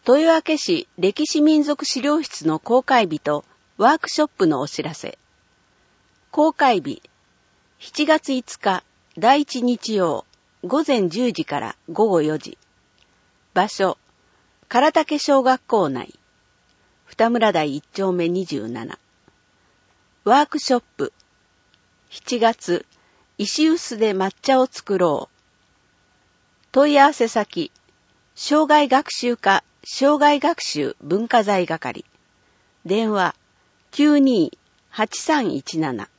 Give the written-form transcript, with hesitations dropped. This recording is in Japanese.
豊明市歴史民俗資料室の公開日とワークショップのお知らせ。公開日、7月5日第1日曜午前10時から午後4時。場所、唐竹小学校内。二村台1丁目27。ワークショップ、7月、石臼で抹茶を作ろう。問い合わせ先、障害学習課障害学習文化財係。電話、92-8317。